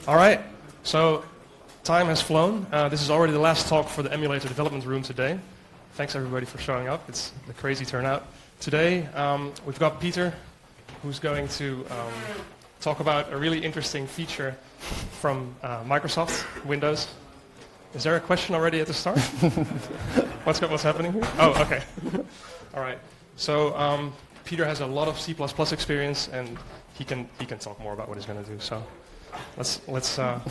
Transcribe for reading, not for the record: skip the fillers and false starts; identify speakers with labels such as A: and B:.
A: All right, so time has flown. This is already the last talk for the emulator development room today. Thanks everybody for showing up. It's a crazy turnout. Today we've got Peter, who's going to talk about a really interesting feature from Microsoft Windows. Is there a question already at the start? What's happening here? Oh, okay. All right. So Peter has a lot of C++ experience, and he can talk more about what he's going to do. So let's